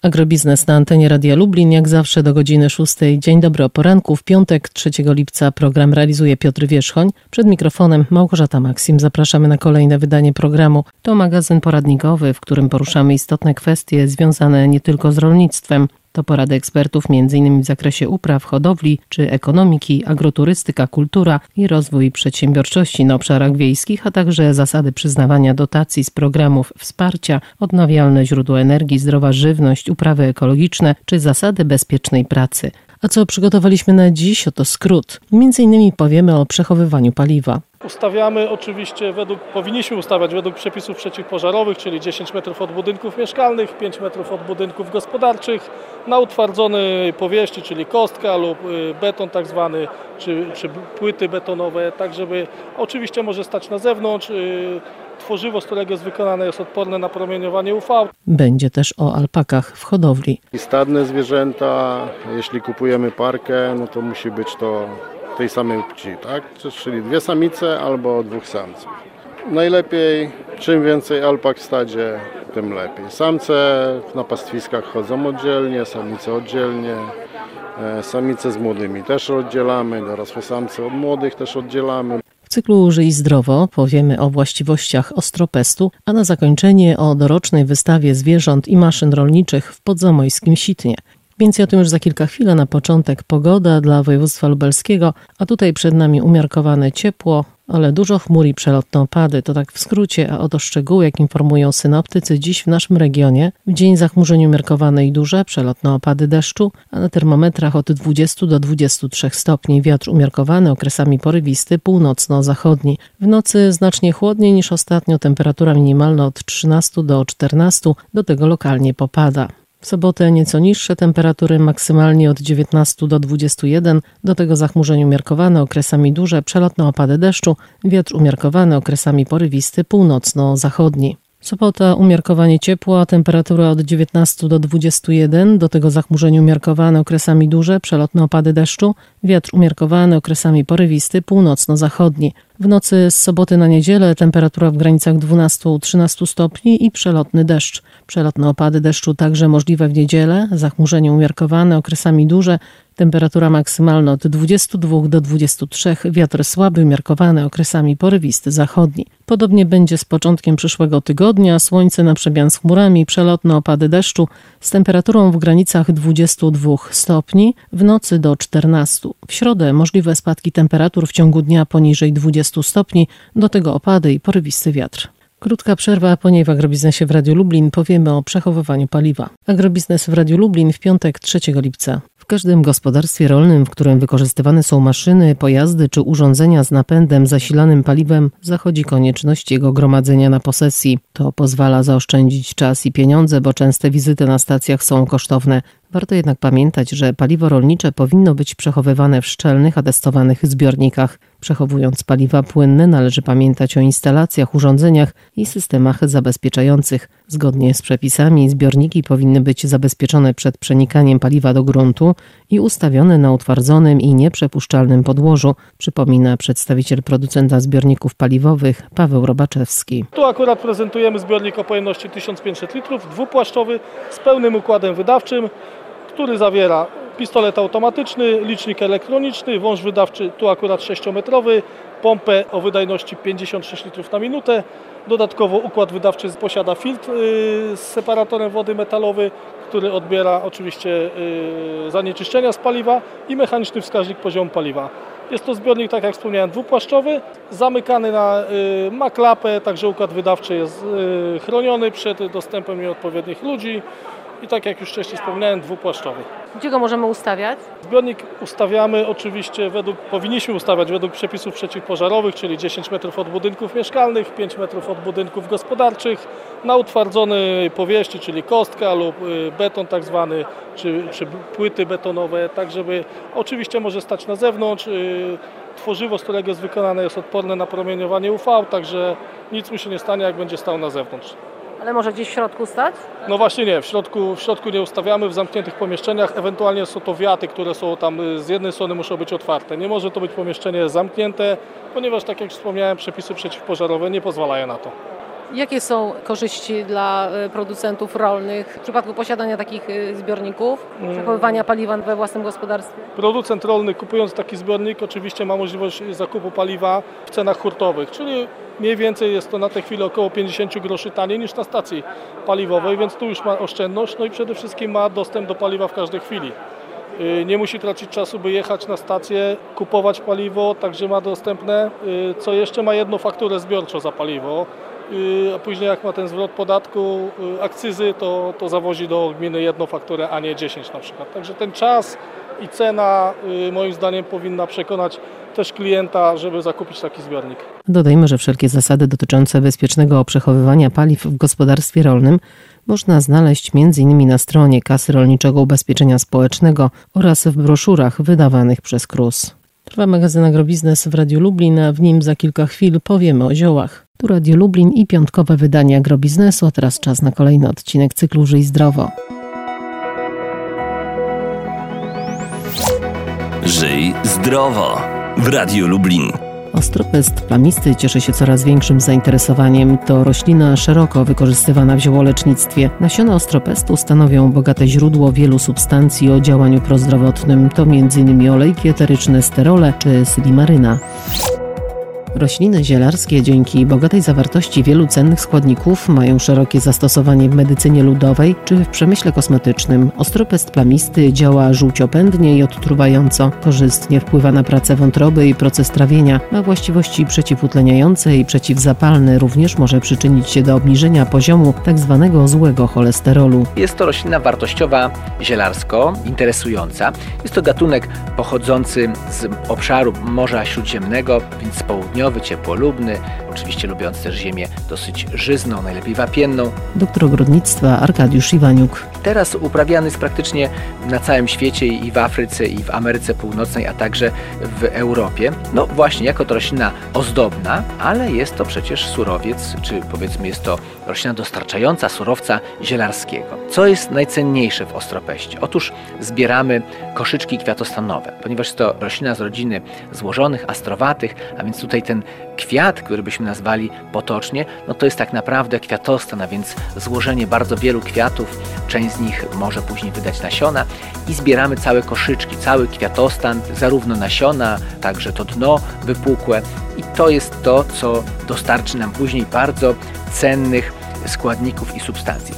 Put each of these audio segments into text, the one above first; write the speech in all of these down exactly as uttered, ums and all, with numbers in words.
Agrobiznes na antenie Radia Lublin, jak zawsze do godziny szóstej. Dzień dobry o poranku. W piątek, trzeciego lipca program realizuje Piotr Wierzchoń. Przed mikrofonem Małgorzata Maksim. Zapraszamy na kolejne wydanie programu. To magazyn poradnikowy, w którym poruszamy istotne kwestie związane nie tylko z rolnictwem. To porady ekspertów między innymi w zakresie upraw, hodowli czy ekonomiki, agroturystyka, kultura i rozwój przedsiębiorczości na obszarach wiejskich, a także zasady przyznawania dotacji z programów wsparcia, odnawialne źródła energii, zdrowa żywność, uprawy ekologiczne czy zasady bezpiecznej pracy. A co przygotowaliśmy na dziś? Oto skrót. Między innymi powiemy o przechowywaniu paliwa. Ustawiamy oczywiście, według, powinniśmy ustawiać według przepisów przeciwpożarowych, czyli dziesięć metrów od budynków mieszkalnych, pięć metrów od budynków gospodarczych, na utwardzonej powierzchni, czyli kostka lub beton tak zwany, czy, czy płyty betonowe, tak żeby oczywiście może stać na zewnątrz. Tworzywo, z którego jest wykonane, jest odporne na promieniowanie U V. Będzie też o alpakach w hodowli. I stadne zwierzęta, jeśli kupujemy parkę, no to musi być to tej samej płci, tak? Czyli dwie samice albo dwóch samców. Najlepiej, czym więcej alpak w stadzie, tym lepiej. Samce na pastwiskach chodzą oddzielnie, samice oddzielnie. Samice z młodymi też oddzielamy, dorosłe samce od młodych też oddzielamy. W cyklu Żyj zdrowo powiemy o właściwościach ostropestu, a na zakończenie o dorocznej wystawie zwierząt i maszyn rolniczych w Podzamojskim Sitnie. Więcej o tym już za kilka chwil, a na początek pogoda dla województwa lubelskiego, a tutaj przed nami umiarkowane ciepło, ale dużo chmur i przelotne opady. To tak w skrócie, a oto szczegóły, jak informują synoptycy, dziś w naszym regionie. W dzień zachmurzeń umiarkowane i duże, przelotne opady deszczu, a na termometrach od dwudziestu do dwudziestu trzech stopni. Wiatr umiarkowany, okresami porywisty, północno-zachodni. W nocy znacznie chłodniej niż ostatnio, temperatura minimalna od trzynastu do czternastu, do tego lokalnie popada. W sobotę nieco niższe temperatury, maksymalnie od dziewiętnastu do dwudziestu jeden, do tego zachmurzeń umiarkowane, okresami duże, przelotne opady deszczu, wiatr umiarkowany, okresami porywisty, północno-zachodni. Sobota umiarkowanie ciepła, temperatura od dziewiętnastu do dwudziestu jeden, do tego zachmurzeń umiarkowane, okresami duże, przelotne opady deszczu, wiatr umiarkowany, okresami porywisty, północno-zachodni. W nocy z soboty na niedzielę temperatura w granicach dwunastu do trzynastu stopni i przelotny deszcz. Przelotne opady deszczu także możliwe w niedzielę, zachmurzenie umiarkowane, okresami duże, temperatura maksymalna od dwudziestu dwóch do dwudziestu trzech, wiatr słaby, umiarkowany, okresami porywisty, zachodni. Podobnie będzie z początkiem przyszłego tygodnia, słońce na przemian z chmurami, przelotne opady deszczu z temperaturą w granicach dwudziestu dwóch stopni, w nocy do czternastu. W środę możliwe spadki temperatur w ciągu dnia poniżej dwudziestu stopni, do tego opady i porywisty wiatr. Krótka przerwa, a po niej w Agrobiznesie w Radiu Lublin powiemy o przechowywaniu paliwa. Agrobiznes w Radiu Lublin w piątek, trzeciego lipca. W każdym gospodarstwie rolnym, w którym wykorzystywane są maszyny, pojazdy czy urządzenia z napędem zasilanym paliwem, zachodzi konieczność jego gromadzenia na posesji. To pozwala zaoszczędzić czas i pieniądze, bo częste wizyty na stacjach są kosztowne. Warto jednak pamiętać, że paliwo rolnicze powinno być przechowywane w szczelnych, atestowanych zbiornikach. Przechowując paliwa płynne, należy pamiętać o instalacjach, urządzeniach i systemach zabezpieczających. Zgodnie z przepisami zbiorniki powinny być zabezpieczone przed przenikaniem paliwa do gruntu i ustawione na utwardzonym i nieprzepuszczalnym podłożu, przypomina przedstawiciel producenta zbiorników paliwowych Paweł Robaczewski. Tu akurat prezentujemy zbiornik o pojemności tysiąc pięćset litrów, dwupłaszczowy, z pełnym układem wydawczym, który zawiera pistolet automatyczny, licznik elektroniczny, wąż wydawczy, tu akurat sześciometrowy, pompę o wydajności pięćdziesiąt sześć litrów na minutę. Dodatkowo układ wydawczy posiada filtr z separatorem wody metalowy, który odbiera oczywiście zanieczyszczenia z paliwa i mechaniczny wskaźnik poziomu paliwa. Jest to zbiornik, tak jak wspomniałem, dwupłaszczowy, zamykany na, ma klapę, także układ wydawczy jest chroniony przed dostępem nieodpowiednich ludzi. I tak jak już wcześniej wspomniałem, dwupłaszczowy. Gdzie go możemy ustawiać? Zbiornik ustawiamy oczywiście, według, powinniśmy ustawiać według przepisów przeciwpożarowych, czyli dziesięć metrów od budynków mieszkalnych, pięć metrów od budynków gospodarczych, na utwardzonej powierzchni, czyli kostka lub beton tak zwany, czy, czy płyty betonowe, tak żeby oczywiście może stać na zewnątrz. Tworzywo, z którego jest wykonane, jest odporne na promieniowanie U V, także nic mu się nie stanie, jak będzie stał na zewnątrz. Ale może gdzieś w środku stać? No właśnie nie, w środku, w środku nie ustawiamy, w zamkniętych pomieszczeniach, ewentualnie są to wiaty, które są tam z jednej strony muszą być otwarte. Nie może to być pomieszczenie zamknięte, ponieważ tak jak wspomniałem, przepisy przeciwpożarowe nie pozwalają na to. Jakie są korzyści dla producentów rolnych w przypadku posiadania takich zbiorników, przechowywania paliwa we własnym gospodarstwie? Producent rolny, kupując taki zbiornik, oczywiście ma możliwość zakupu paliwa w cenach hurtowych, czyli mniej więcej jest to na tej chwili około pięćdziesiąt groszy taniej niż na stacji paliwowej, więc tu już ma oszczędność, no i przede wszystkim ma dostęp do paliwa w każdej chwili. Nie musi tracić czasu, by jechać na stację, kupować paliwo, także ma dostępne. Co jeszcze, ma jedną fakturę zbiorczą za paliwo, a później jak ma ten zwrot podatku, akcyzy, to, to zawozi do gminy jedną fakturę, a nie dziesięć na przykład. Także ten czas i cena moim zdaniem powinna przekonać też klienta, żeby zakupić taki zbiornik. Dodajmy, że wszelkie zasady dotyczące bezpiecznego przechowywania paliw w gospodarstwie rolnym można znaleźć między innymi na stronie Kasy Rolniczego Ubezpieczenia Społecznego oraz w broszurach wydawanych przez K R U S. Trwa magazyn Agrobiznes w Radiu Lublin, a w nim za kilka chwil powiemy o ziołach. Tu Radio Lublin i piątkowe wydanie Agrobiznesu, a teraz czas na kolejny odcinek cyklu Żyj Zdrowo. Żyj zdrowo w Radiu Lublin. Ostropest plamisty cieszy się coraz większym zainteresowaniem. To roślina szeroko wykorzystywana w ziołolecznictwie. Nasiona ostropestu stanowią bogate źródło wielu substancji o działaniu prozdrowotnym. To między innymi olejki eteryczne, sterole czy silimaryna. Rośliny zielarskie dzięki bogatej zawartości wielu cennych składników mają szerokie zastosowanie w medycynie ludowej czy w przemyśle kosmetycznym. Ostropest plamisty działa żółciopędnie i odtruwająco. Korzystnie wpływa na pracę wątroby i proces trawienia. Ma właściwości przeciwutleniające i przeciwzapalne. Również może przyczynić się do obniżenia poziomu tzw. złego cholesterolu. Jest to roślina wartościowa zielarsko, interesująca. Jest to gatunek pochodzący z obszaru Morza Śródziemnego, więc z południa, ciepłolubny, oczywiście lubiący też ziemię dosyć żyzną, najlepiej wapienną. Doktor ogrodnictwa Arkadiusz Iwaniuk. Teraz uprawiany jest praktycznie na całym świecie i w Afryce, i w Ameryce Północnej, a także w Europie. No właśnie, jako to roślina ozdobna, ale jest to przecież surowiec, czy powiedzmy jest to roślina dostarczająca surowca zielarskiego. Co jest najcenniejsze w ostropeście? Otóż zbieramy koszyczki kwiatostanowe, ponieważ jest to roślina z rodziny złożonych, astrowatych, a więc tutaj ten kwiat, który byśmy nazwali potocznie, no to jest tak naprawdę kwiatostan, a więc złożenie bardzo wielu kwiatów. Część z nich może później wydać nasiona i zbieramy całe koszyczki, cały kwiatostan, zarówno nasiona, także to dno wypukłe i to jest to, co dostarczy nam później bardzo cennych składników i substancji.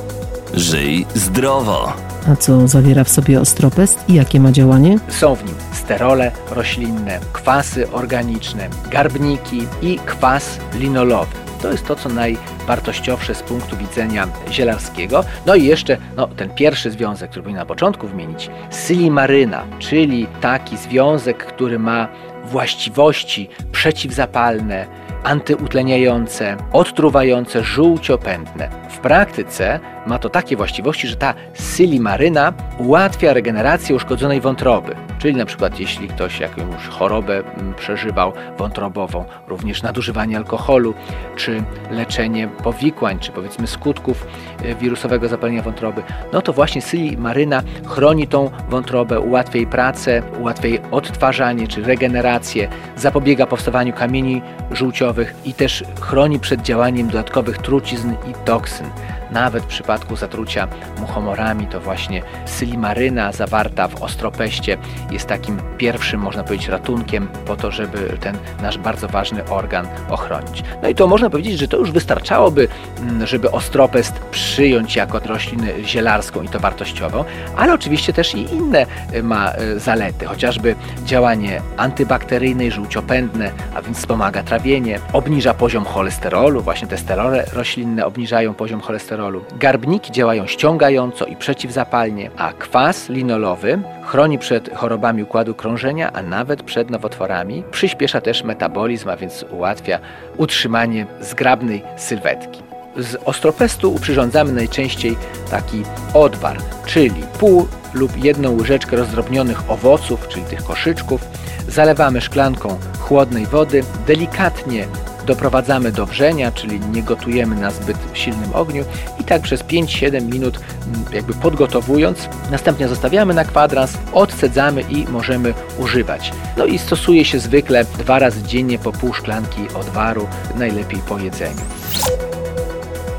Żyj zdrowo. A co zawiera w sobie ostropest i jakie ma działanie? Są w nim sterole roślinne, kwasy organiczne, garbniki i kwas linolowy. To jest to, co najwartościowsze z punktu widzenia zielarskiego. No i jeszcze no, ten pierwszy związek, który powinien na początku wymienić, silimaryna, czyli taki związek, który ma właściwości przeciwzapalne, antyutleniające, odtruwające, żółciopędne. W praktyce ma to takie właściwości, że ta silimaryna ułatwia regenerację uszkodzonej wątroby. Czyli na przykład jeśli ktoś jakąś chorobę przeżywał wątrobową, również nadużywanie alkoholu, czy leczenie powikłań, czy powiedzmy skutków wirusowego zapalenia wątroby, no to właśnie silimaryna chroni tą wątrobę, ułatwia jej pracę, ułatwia jej odtwarzanie, czy regenerację, zapobiega powstawaniu kamieni żółciowych i też chroni przed działaniem dodatkowych trucizn i toksyn. Nawet w przypadku zatrucia muchomorami to właśnie silimaryna zawarta w ostropeście jest takim pierwszym, można powiedzieć, ratunkiem po to, żeby ten nasz bardzo ważny organ ochronić. No i to można powiedzieć, że to już wystarczałoby, żeby ostropest przyjąć jako roślinę zielarską i to wartościową, ale oczywiście też i inne ma zalety, chociażby działanie antybakteryjne i żółciopędne, a więc wspomaga trawienie, obniża poziom cholesterolu, właśnie te sterole roślinne obniżają poziom cholesterolu. Garbniki działają ściągająco i przeciwzapalnie, a kwas linolowy chroni przed chorobami układu krążenia, a nawet przed nowotworami. Przyspiesza też metabolizm, a więc ułatwia utrzymanie zgrabnej sylwetki. Z ostropestu uprzyrządzamy najczęściej taki odwar, czyli pół lub jedną łyżeczkę rozdrobnionych owoców, czyli tych koszyczków. Zalewamy szklanką chłodnej wody, delikatnie doprowadzamy do wrzenia, czyli nie gotujemy na zbyt silnym ogniu i tak przez pięć siedem minut jakby podgotowując, następnie zostawiamy na kwadrans, odcedzamy i możemy używać. No i stosuje się zwykle dwa razy dziennie po pół szklanki odwaru, najlepiej po jedzeniu.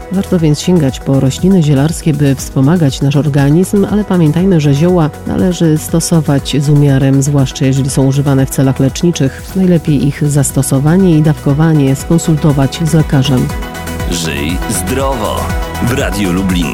Warto więc sięgać po rośliny zielarskie, by wspomagać nasz organizm, ale pamiętajmy, że zioła należy stosować z umiarem, zwłaszcza jeżeli są używane w celach leczniczych. Najlepiej ich zastosowanie i dawkowanie skonsultować z lekarzem. Żyj zdrowo w Radiu Lublin.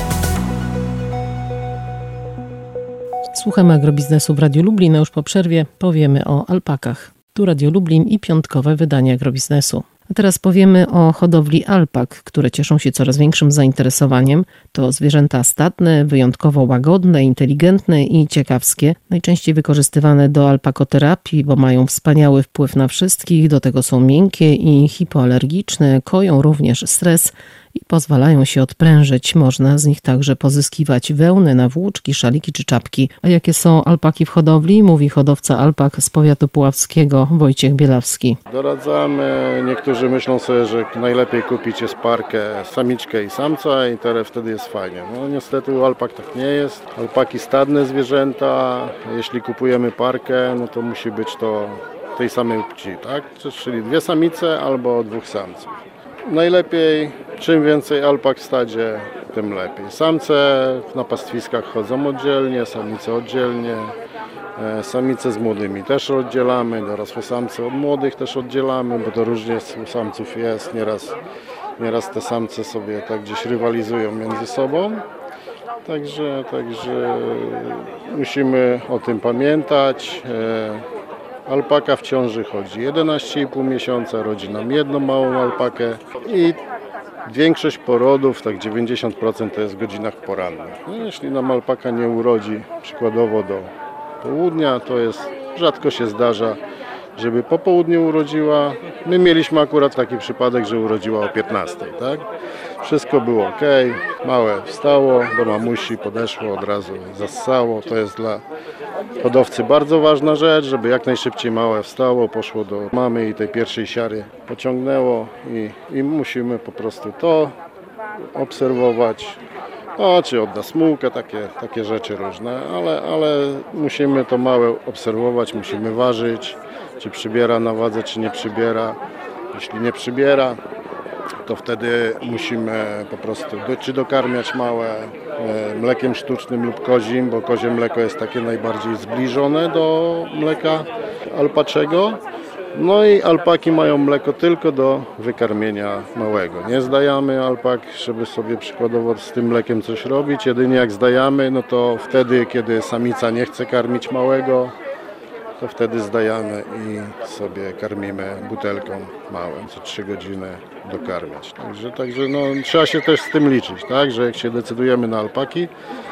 Słuchamy agrobiznesu w Radiu Lublin, a już po przerwie powiemy o alpakach. Tu Radio Lublin i piątkowe wydanie agrobiznesu. A teraz powiemy o hodowli alpak, które cieszą się coraz większym zainteresowaniem. To zwierzęta stadne, wyjątkowo łagodne, inteligentne i ciekawskie. Najczęściej wykorzystywane do alpakoterapii, bo mają wspaniały wpływ na wszystkich. Do tego są miękkie i hipoalergiczne, koją również stres i pozwalają się odprężyć. Można z nich także pozyskiwać wełnę na włóczki, szaliki czy czapki. A jakie są alpaki w hodowli? Mówi hodowca alpak z powiatu puławskiego Wojciech Bielawski. Doradzamy. Niektórzy myślą sobie, że najlepiej kupić jest parkę, samiczkę i samca i teraz wtedy jest fajnie. No niestety u alpak tak nie jest. Alpaki stadne zwierzęta. Jeśli kupujemy parkę, no to musi być to tej samej płci, tak? Czyli dwie samice albo dwóch samców. Najlepiej, czym więcej alpak w stadzie, tym lepiej. Samce na pastwiskach chodzą oddzielnie, samice oddzielnie. Samice z młodymi też oddzielamy, dorosłe samce od młodych też oddzielamy, bo to różnie u samców jest. Nieraz, nieraz te samce sobie tak gdzieś rywalizują między sobą. Także, także musimy o tym pamiętać. Alpaka w ciąży chodzi jedenaście i pół miesiąca, rodzi nam jedną małą alpakę i większość porodów, tak dziewięćdziesiąt procent to jest w godzinach porannych. No, jeśli nam alpaka nie urodzi przykładowo do południa, to jest, rzadko się zdarza, żeby po południu urodziła. My mieliśmy akurat taki przypadek, że urodziła o piętnastej, tak? Wszystko było ok, małe wstało, do mamusi podeszło, od razu zassało. To jest dla hodowcy bardzo ważna rzecz, żeby jak najszybciej małe wstało, poszło do mamy i tej pierwszej siary pociągnęło i, i musimy po prostu to obserwować. O, czy odda smułkę, takie, takie rzeczy różne, ale, ale musimy to małe obserwować, musimy ważyć, czy przybiera na wadze, czy nie przybiera. Jeśli nie przybiera, to wtedy musimy po prostu do, czy dokarmiać małe e, mlekiem sztucznym lub kozim, bo kozie mleko jest takie najbardziej zbliżone do mleka alpaczego. No i alpaki mają mleko tylko do wykarmienia małego. Nie zdajamy alpak, żeby sobie przykładowo z tym mlekiem coś robić. Jedynie jak zdajamy, no to wtedy, kiedy samica nie chce karmić małego, to wtedy zdajamy i sobie karmimy butelką małą, co trzy godziny dokarmiać. Także, także no, trzeba się też z tym liczyć, tak? Że jak się decydujemy na alpaki,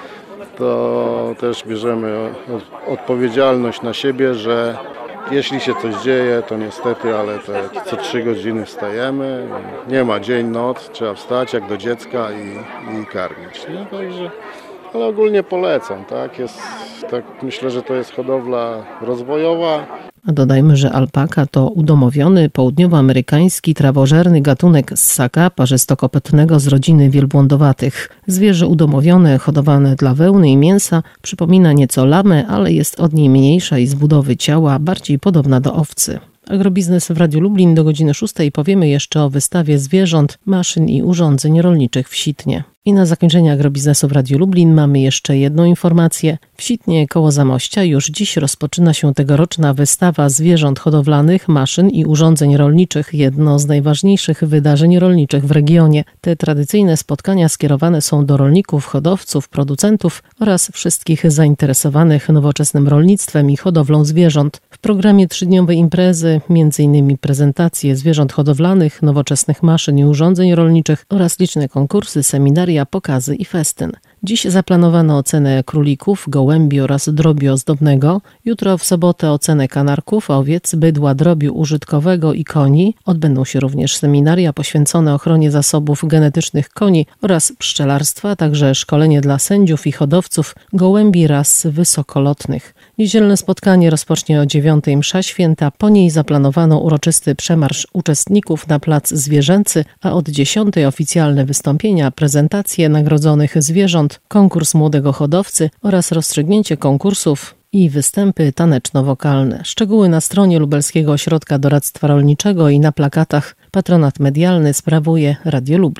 to też bierzemy odpowiedzialność na siebie, że jeśli się coś dzieje, to niestety, ale te, co trzy godziny wstajemy, nie ma dzień, noc, trzeba wstać jak do dziecka i, i karmić. Nie? Także, ale ogólnie polecam, tak? Jest, tak? Myślę, że to jest hodowla rozwojowa. A dodajmy, że alpaka to udomowiony, południowoamerykański, trawożerny gatunek ssaka parzystokopytnego z rodziny wielbłądowatych. Zwierzę udomowione, hodowane dla wełny i mięsa, przypomina nieco lamę, ale jest od niej mniejsza i z budowy ciała bardziej podobna do owcy. Agrobiznes w Radiu Lublin do godziny szóstej powiemy jeszcze o wystawie zwierząt, maszyn i urządzeń rolniczych w Sitnie. I na zakończenie agrobiznesu w Radiu Lublin mamy jeszcze jedną informację. W Sitnie koło Zamościa już dziś rozpoczyna się tegoroczna wystawa zwierząt hodowlanych, maszyn i urządzeń rolniczych, jedno z najważniejszych wydarzeń rolniczych w regionie. Te tradycyjne spotkania skierowane są do rolników, hodowców, producentów oraz wszystkich zainteresowanych nowoczesnym rolnictwem i hodowlą zwierząt. W programie trzydniowej imprezy m.in. prezentacje zwierząt hodowlanych, nowoczesnych maszyn i urządzeń rolniczych oraz liczne konkursy, seminaria, pokazy i festyn. Dziś zaplanowano ocenę królików, gołębi oraz drobiu ozdobnego. Jutro w sobotę ocenę kanarków, owiec, bydła, drobiu użytkowego i koni. Odbędą się również seminaria poświęcone ochronie zasobów genetycznych koni oraz pszczelarstwa, a także szkolenie dla sędziów i hodowców gołębi ras wysokolotnych. Niedzielne spotkanie rozpocznie o dziewiątej msza święta. Po niej zaplanowano uroczysty przemarsz uczestników na plac zwierzęcy, a od dziesiątej oficjalne wystąpienia, prezentacje nagrodzonych zwierząt, konkurs młodego hodowcy oraz rozstrzygnięcie konkursów i występy taneczno-wokalne. Szczegóły na stronie Lubelskiego Ośrodka Doradztwa Rolniczego i na plakatach. Patronat medialny sprawuje Radio Lublin.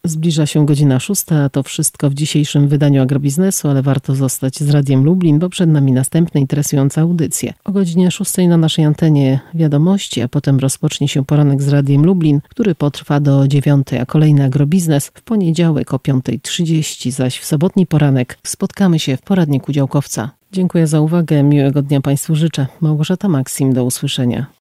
Zbliża się godzina szósta, a to wszystko w dzisiejszym wydaniu Agrobiznesu, ale warto zostać z Radiem Lublin, bo przed nami następne interesujące audycje. O godzinie szóstej na naszej antenie wiadomości, a potem rozpocznie się poranek z Radiem Lublin, który potrwa do dziewiątej, a kolejny Agrobiznes w poniedziałek o piątej trzydzieści, zaś w sobotni poranek spotkamy się w poradniku działkowca. Dziękuję za uwagę, miłego dnia Państwu życzę. Małgorzata Maksim, do usłyszenia.